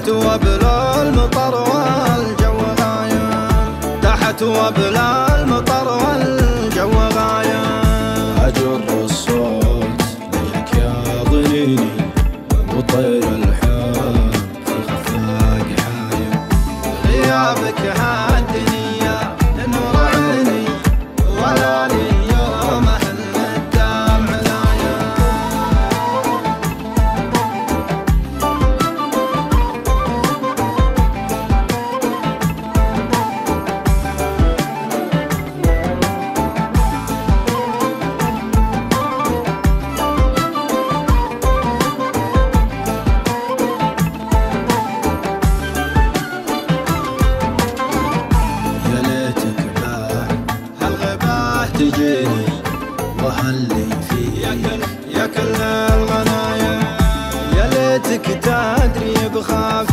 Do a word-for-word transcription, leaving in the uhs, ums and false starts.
تحت وبل المطر والجو غايم، تحت وبل المطر والجو غايم. أجر الصوت لك يا ضنيني وطير الحب في الخفاق حايم. غيابك هادني يا نور عيني ولا لي يوم أهل الدمع لايم. تجيني وهلي فيه يا كل الغنايم، يا ليتك تدري بخاف